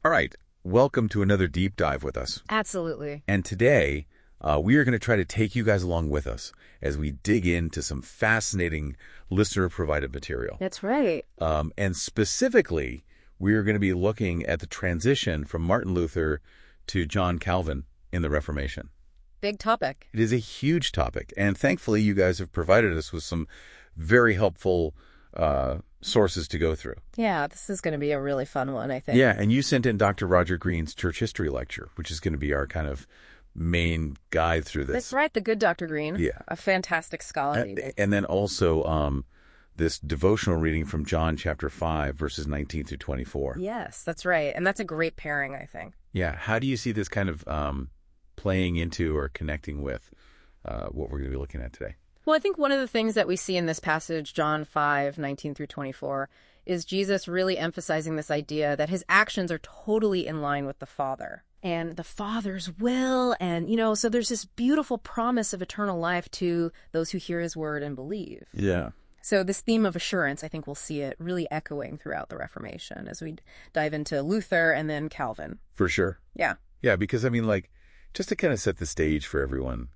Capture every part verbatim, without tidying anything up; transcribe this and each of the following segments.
All right. Welcome to another deep dive with us. Absolutely. And today, uh, we are going to try to take you guys along with us as we dig into some fascinating listener-provided material. That's right. Um, and specifically, we are going to be looking at the transition from Martin Luther to John Calvin in the Reformation. Big topic. It is a huge topic. And thankfully, you guys have provided us with some very helpful uh, sources to go through. Yeah, this is going to be a really fun one, I think. Yeah, and you sent in Doctor Roger Green's church history lecture, which is going to be our kind of main guide through this. That's right, the good Doctor Green. Yeah. A fantastic scholar. And, and then also um, this devotional reading from John chapter five, verses nineteen through twenty-four. Yes, that's right. And that's a great pairing, I think. Yeah. How do you see this kind of um, playing into or connecting with uh, what we're going to be looking at today? Well, I think one of the things that we see in this passage, John five, nineteen through twenty-four, is Jesus really emphasizing this idea that his actions are totally in line with the Father and the Father's will. And, you know, so there's this beautiful promise of eternal life to those who hear his word and believe. Yeah. So this theme of assurance, I think we'll see it really echoing throughout the Reformation as we dive into Luther and then Calvin. For sure. Yeah. Yeah, because, I mean, like, just to kind of set the stage for everyone,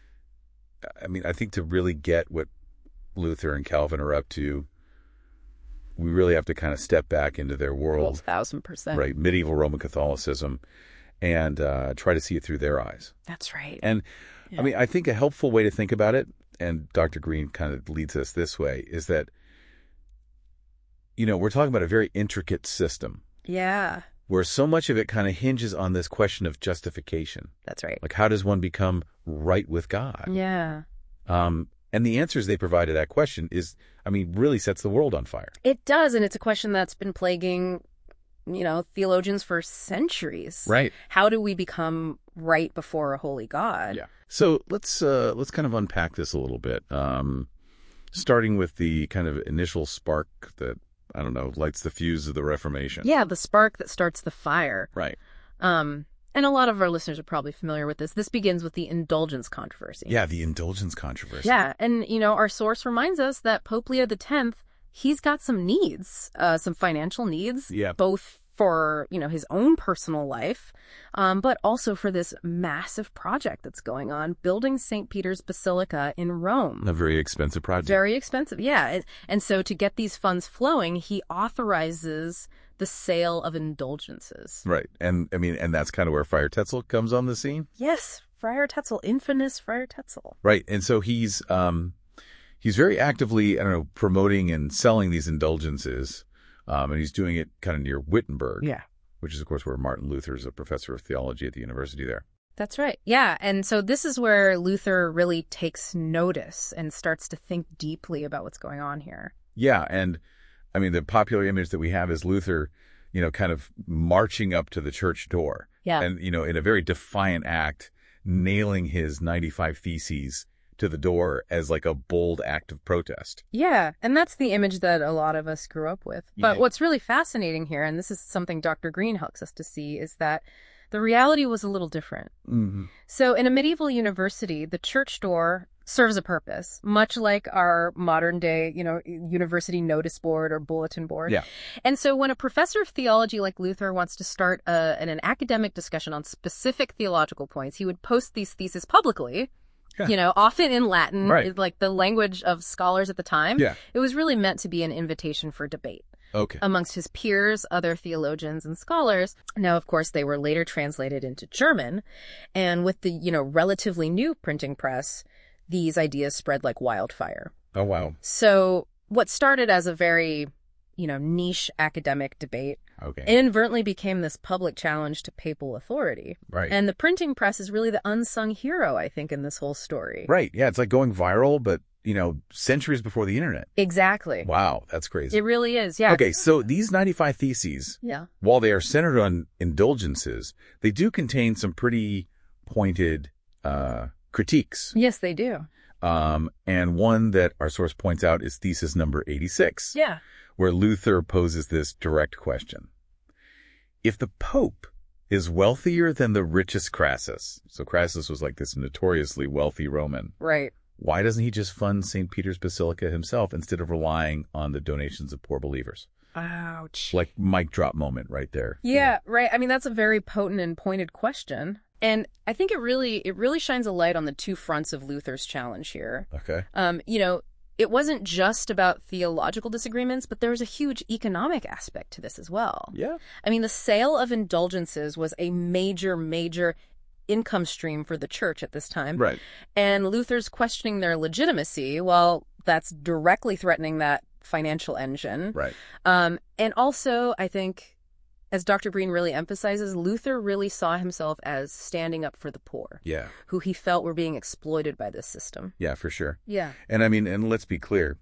I mean, I think to really get what Luther and Calvin are up to, we really have to kind of step back into their world. One thousand percent. Right, medieval Roman Catholicism, and uh, try to see it through their eyes. That's right. And, yeah. I mean, I think a helpful way to think about it, and Doctor Green kind of leads us this way, is that, you know, we're talking about a very intricate system. Yeah. Where so much of it kind of hinges on this question of justification. That's right. Like, how does one become right with God? Yeah. Um, and the answers they provide to that question is, I mean, really sets the world on fire. It does, and it's a question that's been plaguing, you know, theologians for centuries. Right. How do we become right before a holy God? Yeah. So let's uh, let's kind of unpack this a little bit, um, starting with the kind of initial spark that, I don't know, lights the fuse of the Reformation. Yeah, the spark that starts the fire. Right. Um, and a lot of our listeners are probably familiar with this. This begins with the indulgence controversy. Yeah, the indulgence controversy. Yeah, and, you know, our source reminds us that Pope Leo the tenth, he's got some needs, uh, some financial needs, yeah. both for, you know, his own personal life, um, but also for this massive project that's going on, building Saint Peter's Basilica in Rome. A very expensive project. Very expensive, yeah. And so to get these funds flowing, he authorizes the sale of indulgences. Right. And, I mean, and that's kind of where Friar Tetzel comes on the scene. Yes, Friar Tetzel, infamous Friar Tetzel. Right. And so he's, um, he's very actively, I don't know, promoting and selling these indulgences. Um, and he's doing it kind of near Wittenberg, yeah, which is, of course, where Martin Luther is a professor of theology at the university there. That's right. Yeah. And so this is where Luther really takes notice and starts to think deeply about what's going on here. Yeah. And I mean, the popular image that we have is Luther, you know, kind of marching up to the church door. Yeah. And, you know, in a very defiant act, nailing his ninety-five Theses to the door as like a bold act of protest. Yeah, and that's the image that a lot of us grew up with. But yeah. What's really fascinating here, and this is something Doctor Green helps us to see, is that the reality was a little different. Mm-hmm. So in a medieval university, the church door serves a purpose, much like our modern day, you know, university notice board or bulletin board. Yeah. And so when a professor of theology like Luther wants to start a, an, an academic discussion on specific theological points, he would post these theses publicly. Yeah. You know, often in Latin, right. like the language of scholars at the time. Yeah. It was really meant to be an invitation for debate. Okay. Amongst his peers, other theologians and scholars. Now, of course, they were later translated into German. And with the, you know, relatively new printing press, these ideas spread like wildfire. Oh, wow. So what started as a very, you know, niche academic debate okay. inadvertently became this public challenge to papal authority. Right. And the printing press is really the unsung hero, I think, in this whole story. Right. Yeah. It's like going viral, but, you know, centuries before the internet. Exactly. Wow. That's crazy. It really is. Yeah. Okay. So these ninety-five Theses, yeah. while they are centered on indulgences, they do contain some pretty pointed uh, critiques. Yes, they do. Um, and one that our source points out is thesis number eighty-six. Yeah. Where Luther poses this direct question. If the Pope is wealthier than the richest Crassus, so Crassus was like this notoriously wealthy Roman. Right. Why doesn't he just fund Saint Peter's Basilica himself instead of relying on the donations of poor believers? Ouch. Like mic drop moment right there. Yeah, right. I mean, that's a very potent and pointed question. And I think it really it really shines a light on the two fronts of Luther's challenge here. Okay. Um, you know, it wasn't just about theological disagreements, but there was a huge economic aspect to this as well. Yeah. I mean, the sale of indulgences was a major, major income stream for the church at this time. Right. And Luther's questioning their legitimacy, well, that's directly threatening that financial engine. Right. Um, and also, I think, as Doctor Breen really emphasizes, Luther really saw himself as standing up for the poor, Yeah. who he felt were being exploited by this system. Yeah, for sure. Yeah. And I mean, and let's be clear,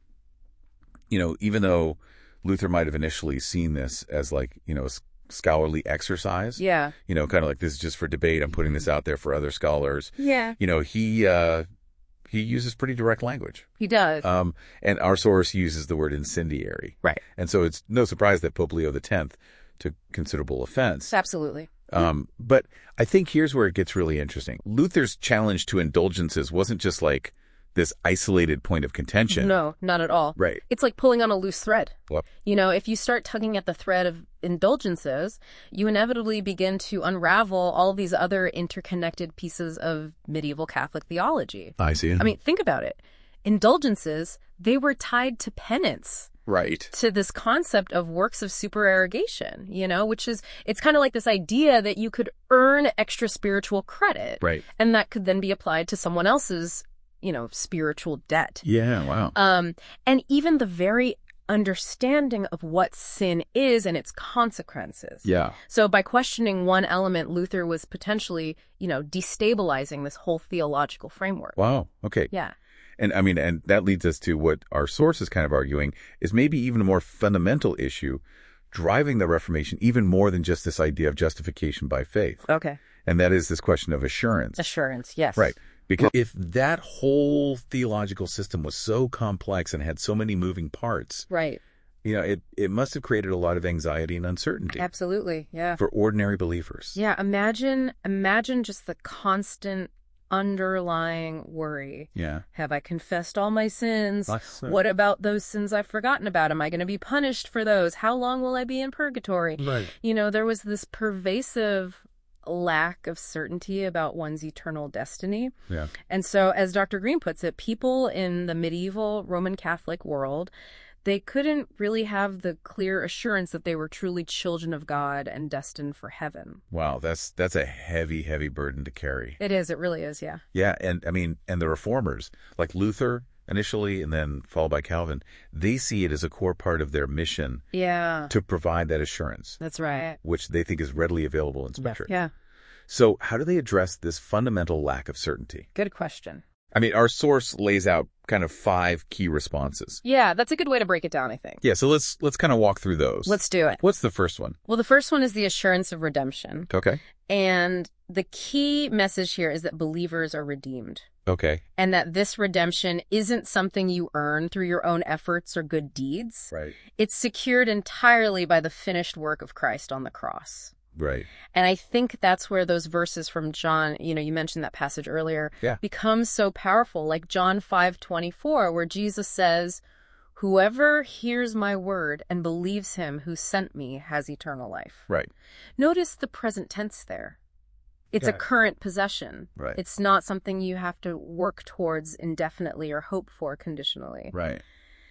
you know, even though Luther might have initially seen this as like, you know, a scholarly exercise, Yeah. you know, kind of like this is just for debate. I'm putting this out there for other scholars. Yeah. You know, he, uh, he uses pretty direct language. He does. Um, and our source uses the word incendiary. Right. And so it's no surprise that Pope Leo X took considerable offense. Absolutely. Um, but I think here's where it gets really interesting. Luther's challenge to indulgences wasn't just like this isolated point of contention. No, not at all. Right. It's like pulling on a loose thread. Well, You know, if you start tugging at the thread of indulgences, you inevitably begin to unravel all these other interconnected pieces of medieval Catholic theology. I see. I mean, think about it. Indulgences, they were tied to penance, right. to this concept of works of supererogation, you know, which is, it's kind of like this idea that you could earn extra spiritual credit. Right. And that could then be applied to someone else's, you know, spiritual debt. Yeah, wow. Um, and even the very understanding of what sin is and its consequences. Yeah. So by questioning one element, Luther was potentially, you know, destabilizing this whole theological framework. Wow. Okay. Yeah. And I mean, and that leads us to what our source is kind of arguing is maybe even a more fundamental issue driving the Reformation even more than just this idea of justification by faith. Okay. And that is this question of assurance. Assurance, yes. Right. Because if that whole theological system was so complex and had so many moving parts, Right. you know, it, it must have created a lot of anxiety and uncertainty Absolutely, yeah. for ordinary believers. Yeah, imagine imagine just the constant underlying worry. Yeah. Have I confessed all my sins? That's it. What about those sins I've forgotten about? Am I going to be punished for those? How long will I be in purgatory? Right. You know, there was this pervasive lack of certainty about one's eternal destiny. Yeah. And so, as Doctor Green puts it, people in the medieval Roman Catholic world, they couldn't really have the clear assurance that they were truly children of God and destined for heaven. Wow. That's, that's a heavy, heavy burden to carry. It is. It really is. Yeah. Yeah. And I mean, and the reformers like Luther initially and then followed by Calvin, they see it as a core part of their mission Yeah. to provide that assurance, That's right. which they think is readily available in Scripture. Yeah. So how do they address this fundamental lack of certainty? Good question. I mean, our source lays out kind of five key responses. Yeah, that's a good way to break it down, I think. Yeah, so let's let's kind of walk through those. Let's do it. What's the first one? Well, the first one is the assurance of redemption. Okay. And the key message here is that believers are redeemed. Okay. And that this redemption isn't something you earn through your own efforts or good deeds. Right. It's secured entirely by the finished work of Christ on the cross. Right. And I think that's where those verses from John, you know, you mentioned that passage earlier, Yeah. become so powerful. Like John five twenty-four, where Jesus says, "Whoever hears my word and believes him who sent me has eternal life." Right. Notice the present tense there. It's a Yeah. current possession. Right. It's not something you have to work towards indefinitely or hope for conditionally. Right.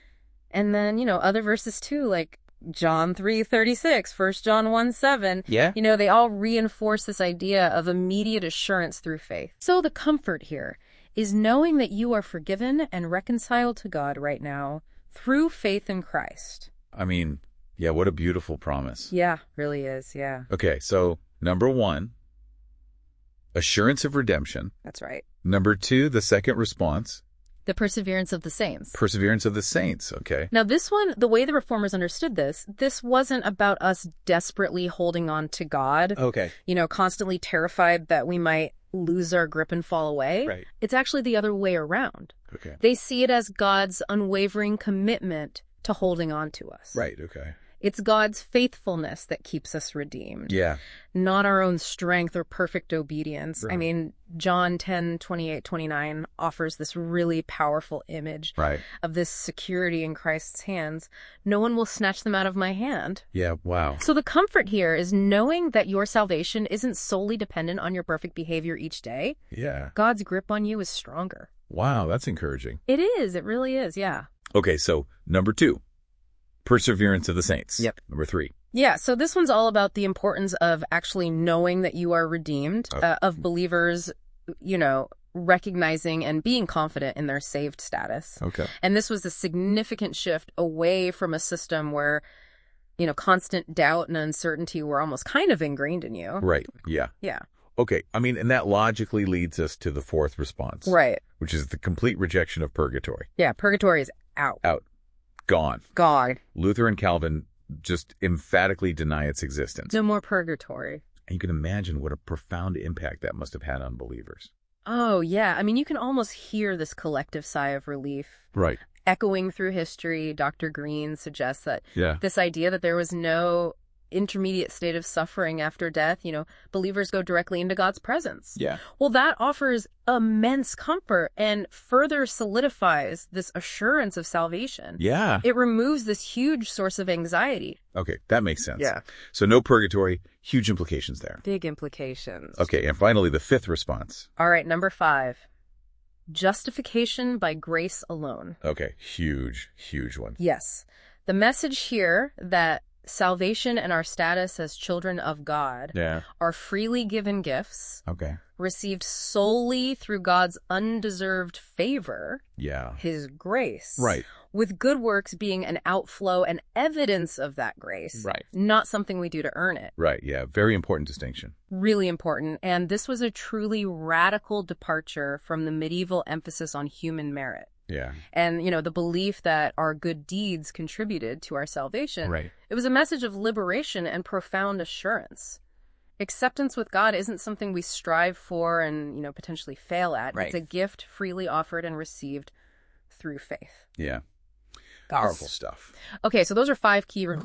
And then, you know, other verses too, like John three thirty-six, First John one seven. Yeah. You know, they all reinforce this idea of immediate assurance through faith. So the comfort here is knowing that you are forgiven and reconciled to God right now through faith in Christ. I mean, yeah, what a beautiful promise. Yeah, really is. Yeah, Okay, so number one, assurance of redemption. that's right. Number two, the second response, The perseverance of the saints. perseverance of the saints. Okay. Now, this one, the way the reformers understood this, this wasn't about us desperately holding on to God, Okay. you know, constantly terrified that we might lose our grip and fall away. Right. It's actually the other way around. Okay. They see it as God's unwavering commitment to holding on to us. Right. Okay. It's God's faithfulness that keeps us redeemed. Yeah. Not our own strength or perfect obedience. Right. I mean, John ten, twenty-eight, twenty-nine offers this really powerful image Right. of this security in Christ's hands. No one will snatch them out of my hand. Yeah, wow. So the comfort here is knowing that your salvation isn't solely dependent on your perfect behavior each day. Yeah. God's grip on you is stronger. Wow, that's encouraging. It is. It really is. Yeah. Okay, so number two, perseverance of the saints. Yep. Number three. Yeah, so this one's all about the importance of actually knowing that you are redeemed, Oh. uh, of believers, you know, recognizing and being confident in their saved status. Okay. And this was a significant shift away from a system where, you know, constant doubt and uncertainty were almost kind of ingrained in you. Right, yeah. Yeah. Okay, I mean, and that logically leads us to the fourth response. Right. Which is the complete rejection of purgatory. Yeah, purgatory is out. Out. Gone. God. Luther and Calvin just emphatically deny its existence. No more purgatory. And you can imagine what a profound impact that must have had on believers. Oh, yeah. I mean, you can almost hear this collective sigh of relief. Right. Echoing through history, Doctor Green suggests that Yeah. this idea that there was no intermediate state of suffering after death, you know, believers go directly into God's presence. Yeah. Well, that offers immense comfort and further solidifies this assurance of salvation. Yeah. It removes this huge source of anxiety. Okay, that makes sense. Yeah. So no purgatory, huge implications there. Big implications. Okay, and finally, the fifth response. All right, number five. Justification by grace alone. Okay, huge, huge one. Yes. The message here that salvation and our status as children of God Yeah. are freely given gifts, Okay. received solely through God's undeserved favor, Yeah. his grace. Right. With good works being an outflow and evidence of that grace. Right. Not something we do to earn it. Right, yeah. Very important distinction. Really important. And this was a truly radical departure from the medieval emphasis on human merit. Yeah. And, you know, the belief that our good deeds contributed to our salvation. Right. It was a message of liberation and profound assurance. Acceptance with God isn't something we strive for and, you know, potentially fail at. Right. It's a gift freely offered and received through faith. Yeah. Powerful stuff. Okay, so those are five key... Re-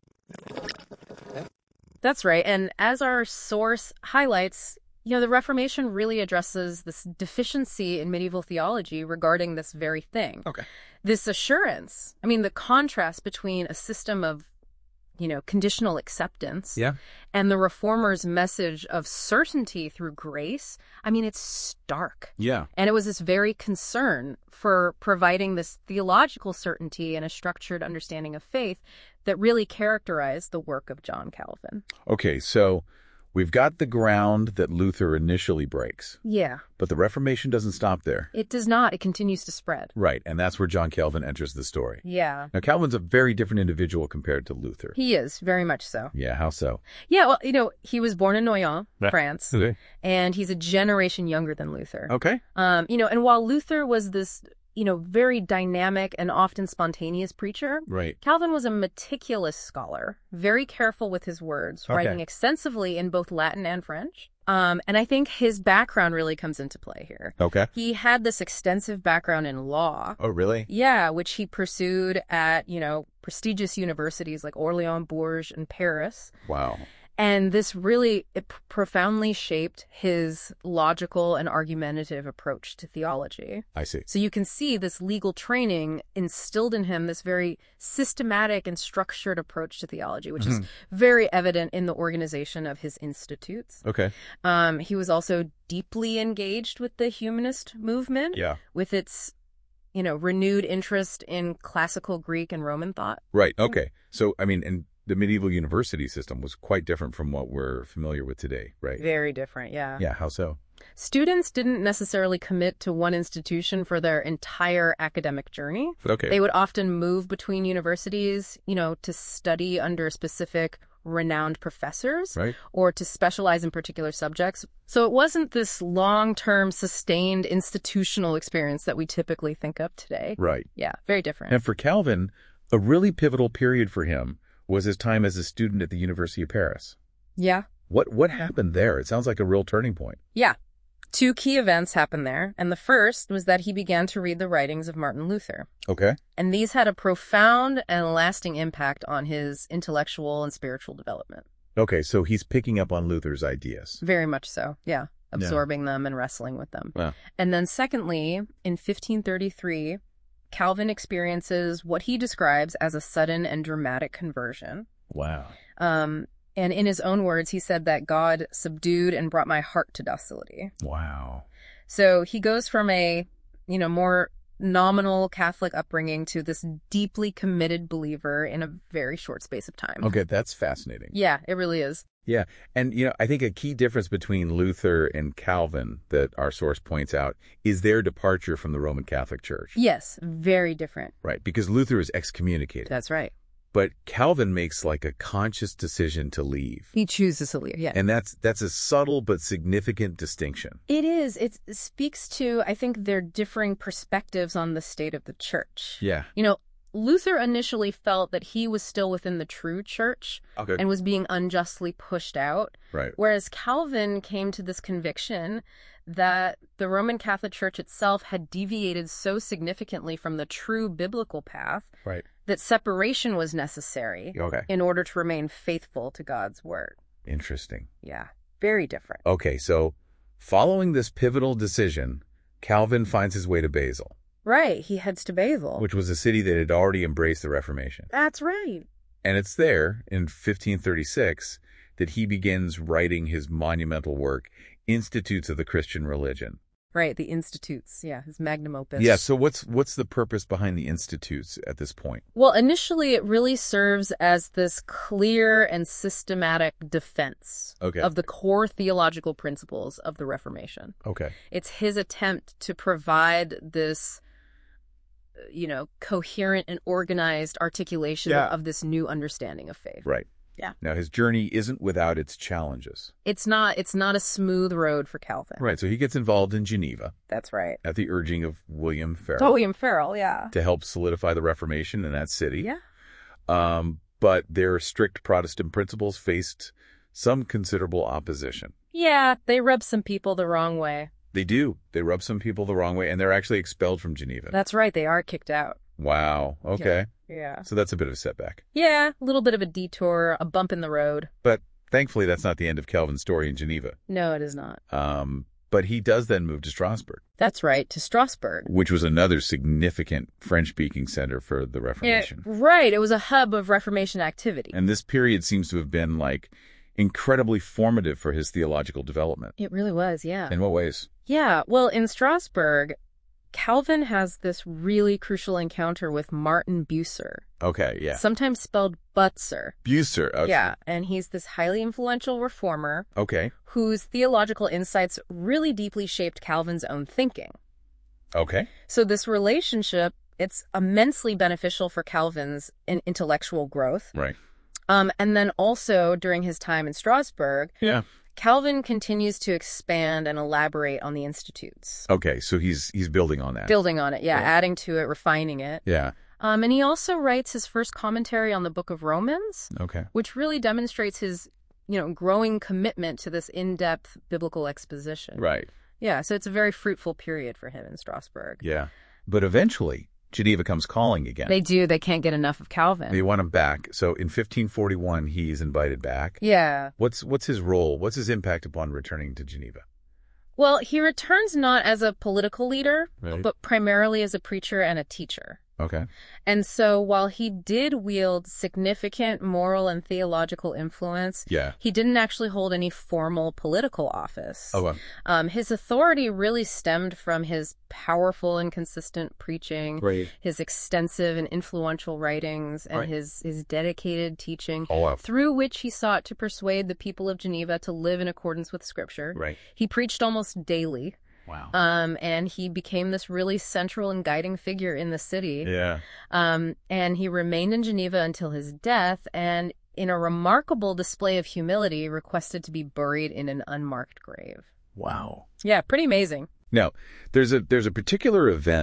That's right. And as our source highlights, you know, the Reformation really addresses this deficiency in medieval theology regarding this very thing. Okay. This assurance. I mean, the contrast between a system of, you know, conditional acceptance Yeah. and the Reformers' message of certainty through grace. I mean, it's stark. Yeah. And it was this very concern for providing this theological certainty and a structured understanding of faith that really characterized the work of John Calvin. Okay, so we've got the ground that Luther initially breaks, Yeah. but the Reformation doesn't stop there. It does not. It continues to spread. Right, and that's where John Calvin enters the story. Yeah. Now, Calvin's a very different individual compared to Luther. He is, very much so. Yeah, how so? Yeah, well, you know, he was born in Noyon, Yeah. France, Okay. and he's a generation younger than Luther. Okay. Um, you know, and while Luther was this, you know, very dynamic and often spontaneous preacher, Right. Calvin was a meticulous scholar, very careful with his words, Okay. writing extensively in both Latin and French. Um, and I think his background really comes into play here. Okay. He had this extensive background in law. Oh, really? Yeah, which he pursued at, you know, prestigious universities like Orléans, Bourges, and Paris. Wow. And this really it p- profoundly shaped his logical and argumentative approach to theology. I see. So you can see this legal training instilled in him this very systematic and structured approach to theology, which is very evident in the organization of his institutes. Okay. Um, he was also deeply engaged with the humanist movement, Yeah. with its, you know, renewed interest in classical Greek and Roman thought. Right. Okay. So, I mean, and the medieval university system was quite different from what we're familiar with today, right? Very different, yeah. Yeah. How so? Students didn't necessarily commit to one institution for their entire academic journey. Okay. They would often move between universities, you know, to study under specific renowned professors Right. or to specialize in particular subjects. So it wasn't this long-term, sustained institutional experience that we typically think of today. Right. Yeah, very different. And for Calvin, a really pivotal period for him was his time as a student at the University of Paris. Yeah. What what happened there? It sounds like a real turning point. Yeah. Two key events happened there, and the first was that he began to read the writings of Martin Luther. Okay. And these had a profound and lasting impact on his intellectual and spiritual development. Okay, so he's picking up on Luther's ideas. Very much so, yeah. Absorbing yeah. them and wrestling with them. Wow. And then secondly, in fifteen thirty-three, Calvin experiences what he describes as a sudden and dramatic conversion. Wow. Um, and in his own words, he said that God subdued and brought my heart to docility. Wow. So he goes from a, you know, more nominal Catholic upbringing to this deeply committed believer in a very short space of time. Okay, that's fascinating. Yeah, it really is. Yeah, and you know, I think a key difference between Luther and Calvin that our source points out is their departure from the Roman Catholic Church. Yes, very different. Right, because Luther is excommunicated. That's right. But Calvin makes like a conscious decision to leave. He chooses to leave, yeah. And that's that's a subtle but significant distinction. It is. It speaks to, I think, their differing perspectives on the state of the church. Yeah. You know, Luther initially felt that he was still within the true church Okay. and was being unjustly pushed out. Right. Whereas Calvin came to this conviction that the Roman Catholic Church itself had deviated so significantly from the true biblical path Right. that separation was necessary Okay. in order to remain faithful to God's word. Interesting. Yeah, very different. Okay, so following this pivotal decision, Calvin finds his way to Basel, Right, he heads to Basel. which was a city that had already embraced the Reformation. That's right. And it's there in fifteen thirty-six that he begins writing his monumental work, Institutes of the Christian Religion. Right, the Institutes, yeah, his magnum opus. Yeah, so what's what's the purpose behind the Institutes at this point? Well, initially it really serves as this clear and systematic defense Okay. of the core theological principles of the Reformation. Okay. It's his attempt to provide this, you know, coherent and organized articulation Yeah. of this new understanding of faith. Right. Yeah. Now, his journey isn't without its challenges. It's not it's not a smooth road for Calvin. Right, so he gets involved in Geneva That's right. at the urging of William Farel Oh, William Farel, yeah. to help solidify the Reformation in that city. Yeah. Um, but their strict Protestant principles faced some considerable opposition. Yeah, they rub some people the wrong way. They do. They rub some people the wrong way, and they're actually expelled from Geneva. That's right, they are kicked out. Wow. Okay. Yeah. So that's a bit of a setback. Yeah, a little bit of a detour, a bump in the road. But thankfully, that's not the end of Calvin's story in Geneva. No, it is not. Um, but he does then move to Strasbourg, That's right, to Strasbourg. which was another significant French-speaking center for the Yeah, Reformation. right, it was a hub of Reformation activity. And this period seems to have been, like, incredibly formative for his theological development. It really was, yeah. In what ways? Yeah, well, in Strasbourg, Calvin has this really crucial encounter with Martin Bucer, Okay, yeah. sometimes spelled Butzer. Bucer. Okay. Yeah, and he's this highly influential reformer Okay. whose theological insights really deeply shaped Calvin's own thinking. Okay. So this relationship, it's immensely beneficial for Calvin's in- intellectual growth. Right. Um, and then also during his time in Strasbourg, Yeah. Calvin continues to expand and elaborate on the Institutes. Okay, so he's he's building on that. Building on it, yeah, Yeah. adding to it, refining it. Yeah. Um, and he also writes his first commentary on the Book of Romans, Okay. which really demonstrates his, you know, growing commitment to this in-depth biblical exposition. Right. Yeah, so it's a very fruitful period for him in Strasbourg. Yeah. But eventually, Geneva comes calling again. They do. They can't get enough of Calvin. They want him back. So in fifteen forty-one, he's invited back. Yeah. What's what's his role? What's his impact upon returning to Geneva? Well, he returns not as a political leader, Right. but primarily as a preacher and a teacher. Okay. And so while he did wield significant moral and theological influence, Yeah. he didn't actually hold any formal political office. Oh, well. Um, his authority really stemmed from his powerful and consistent preaching, Right. his extensive and influential writings, and Right. his, his dedicated teaching, Oh, wow. through which he sought to persuade the people of Geneva to live in accordance with Scripture. Right. He preached almost daily. Wow. Um, and he became this really central and guiding figure in the city. Yeah. Um, and he remained in Geneva until his death, and in a remarkable display of humility, requested to be buried in an unmarked grave. Wow. Yeah, pretty amazing. Now, there's a there's a particular event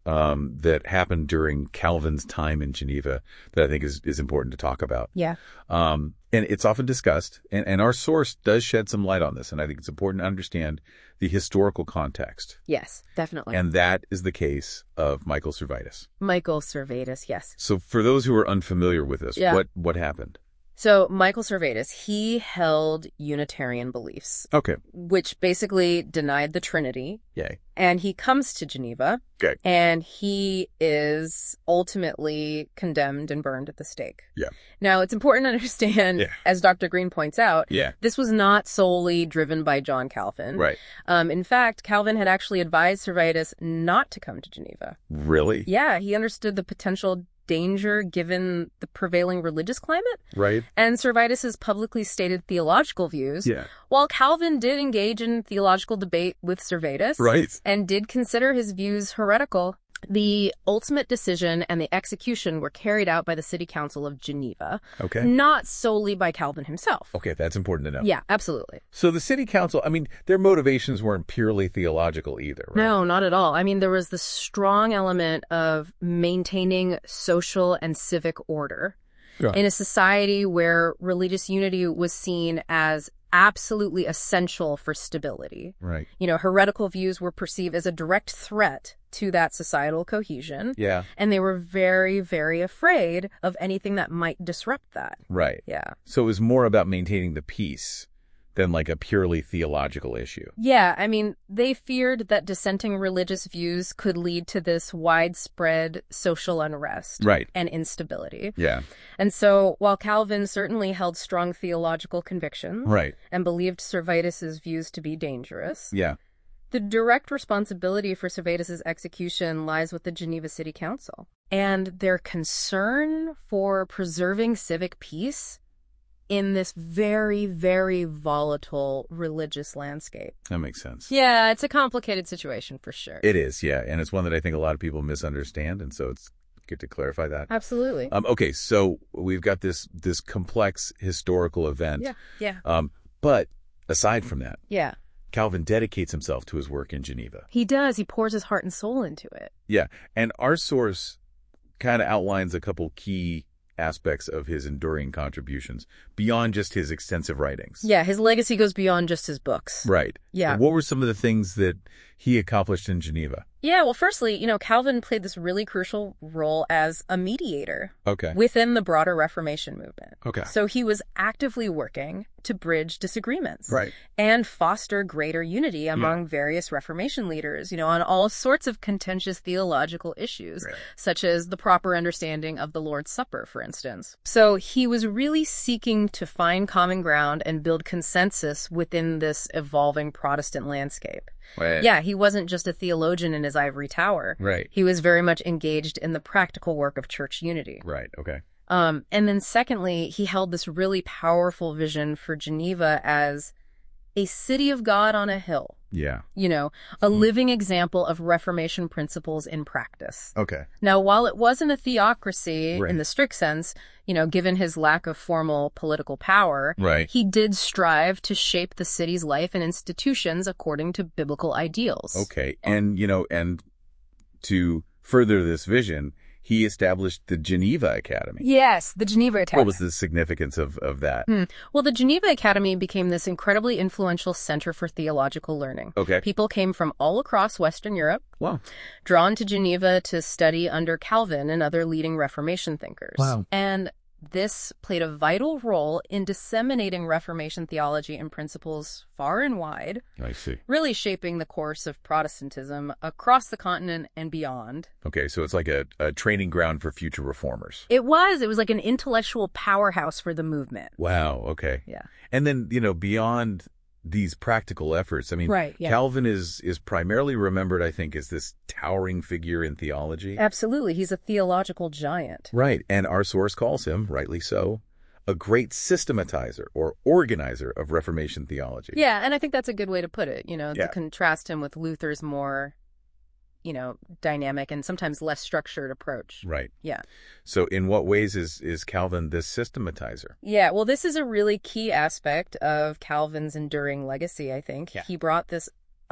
um, that happened during Calvin's time in Geneva that I think is, is important to talk about. Yeah. Um, and it's often discussed, and, and our source does shed some light on this, and I think it's important to understand the historical context. Yes, definitely. And that is the case of Michael Servetus. Michael Servetus, yes. So for those who are unfamiliar with this, Yeah. what, what happened? So Michael Servetus, he held Unitarian beliefs, Okay. which basically denied the Trinity. Yay. And he comes to Geneva. Okay. And he is ultimately condemned and burned at the stake. Yeah. Now, it's important to understand, Yeah. as Doctor Green points out, Yeah. this was not solely driven by John Calvin. Right. Um, in fact, Calvin had actually advised Servetus not to come to Geneva. Really? Yeah, he understood the potential danger given the prevailing religious climate Right. and Servetus's publicly stated theological views. Yeah. While Calvin did engage in theological debate with Servetus Right. and did consider his views heretical, the ultimate decision and the execution were carried out by the City Council of Geneva, Okay. not solely by Calvin himself. Okay, that's important to know. Yeah, absolutely. So the city council, I mean, their motivations weren't purely theological either, right? No, not at all. I mean, there was the strong element of maintaining social and civic order Right. in a society where religious unity was seen as absolutely essential for stability. Right. You know, heretical views were perceived as a direct threat to that societal cohesion. Yeah. And they were very, very afraid of anything that might disrupt that. Right. Yeah. So it was more about maintaining the peace than like a purely theological issue. Yeah, I mean, they feared that dissenting religious views could lead to this widespread social unrest Right. and instability. Yeah. And so while Calvin certainly held strong theological convictions Right. and believed Servetus's views to be dangerous, Yeah. the direct responsibility for Servetus's execution lies with the Geneva City Council. And their concern for preserving civic peace in this very, very volatile religious landscape. That makes sense. Yeah, it's a complicated situation for sure. It is, yeah. And it's one that I think a lot of people misunderstand. And so it's good to clarify that. Absolutely. Um, okay, so we've got this this complex historical event. Yeah, yeah, Um, but aside from that, yeah. Calvin dedicates himself to his work in Geneva. He does. He pours his heart and soul into it. Yeah. And our source kind of outlines a couple key aspects of his enduring contributions beyond just his extensive writings. Yeah, his legacy goes beyond just his books. Right. Yeah. What were some of the things that he accomplished in Geneva? Yeah, well, firstly, you know, Calvin played this really crucial role as a mediator Okay. within the broader Reformation movement. Okay. So he was actively working to bridge disagreements Right. and foster greater unity among various Reformation leaders, you know, on all sorts of contentious theological issues, Right. such as the proper understanding of the Lord's Supper, for instance. So he was really seeking to find common ground and build consensus within this evolving Protestant landscape. Right. Yeah, he wasn't just a theologian in his ivory tower. Right. He was very much engaged in the practical work of church unity. Right. Okay. Um, and then secondly, he held this really powerful vision for Geneva as a city of God on a hill, Yeah. you know, a living example of Reformation principles in practice. Okay. Now, while it wasn't a theocracy Right. in the strict sense, you know, given his lack of formal political power, Right. he did strive to shape the city's life and institutions according to biblical ideals. Okay. And, you know, and to further this vision, he established the Geneva Academy. Yes, the Geneva Academy. What was the significance of, of that? Hmm. Well, the Geneva Academy became this incredibly influential center for theological learning. Okay. People came from all across Western Europe, Wow. drawn to Geneva to study under Calvin and other leading Reformation thinkers. Wow. And this played a vital role in disseminating Reformation theology and principles far and wide, I see. really shaping the course of Protestantism across the continent and beyond. Okay. So it's like a, a training ground for future reformers. It was. It was like an intellectual powerhouse for the movement. Wow. Okay. Yeah. And then, you know, beyond these practical efforts, I mean, Right, yeah. Calvin is is primarily remembered, I think, as this towering figure in theology. Absolutely. He's a theological giant. Right. And our source calls him, rightly so, a great systematizer or organizer of Reformation theology. Yeah, and I think that's a good way to put it, you know, Yeah. to contrast him with Luther's more, you know, dynamic and sometimes less structured approach. Right. Yeah. So in what ways is, is Calvin this systematizer? Yeah, well, this is a really key aspect of Calvin's enduring legacy, I think. Yeah. He brought this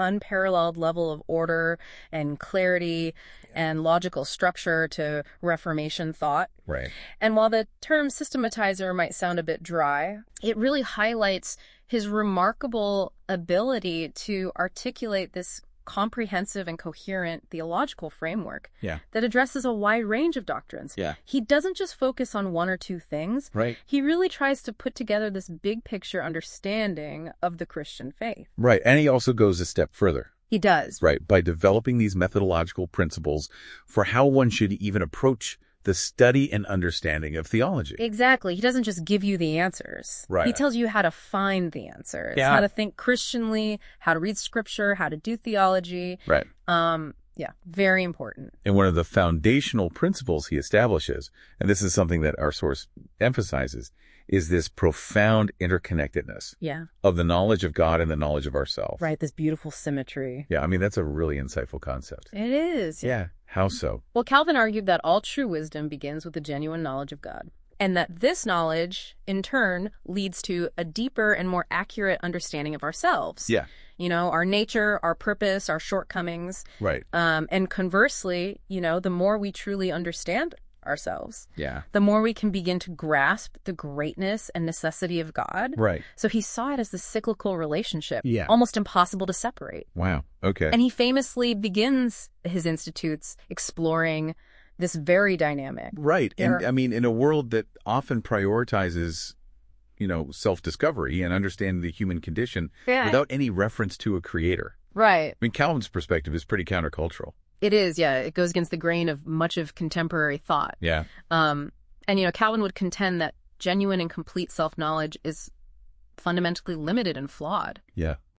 unparalleled level of order and clarity and logical structure to Reformation thought. Right. And while the term systematizer might sound a bit dry, it really highlights his remarkable ability to articulate this comprehensive and coherent theological framework Yeah. that addresses a wide range of doctrines. Yeah. He doesn't just focus on one or two things. Right. He really tries to put together this big picture understanding of the Christian faith. Right. And he also goes a step further. He does. Right. By developing these methodological principles for how one should even approach the study and understanding of theology. Exactly. He doesn't just give you the answers. Right. He tells you how to find the answers, Yeah. how to think Christianly, how to read scripture, how to do theology. Right. Um, yeah, very important. And one of the foundational principles he establishes, and this is something that our source emphasizes, is this profound interconnectedness Yeah. of the knowledge of God and the knowledge of ourselves. Right. This beautiful symmetry. Yeah, I mean, that's a really insightful concept. It is. Yeah. How so? Well, Calvin argued that all true wisdom begins with the genuine knowledge of God, and that this knowledge, in turn, leads to a deeper and more accurate understanding of ourselves. Yeah. You know, our nature, our purpose, our shortcomings. Right. Um, and conversely, you know, the more we truly understand ourselves, Yeah. the more we can begin to grasp the greatness and necessity of God. Right. So he saw it as the cyclical relationship, Yeah. almost impossible to separate. Wow. Okay. And he famously begins his institutes exploring this very dynamic. Right. And There- I mean, in a world that often prioritizes, you know, self-discovery and understanding the human condition Yeah. without any reference to a creator. Right. I mean, Calvin's perspective is pretty countercultural. It is, yeah. It goes against the grain of much of contemporary thought. Yeah. Um, and, you know, Calvin would contend that genuine and complete self-knowledge is fundamentally limited and flawed. Yeah.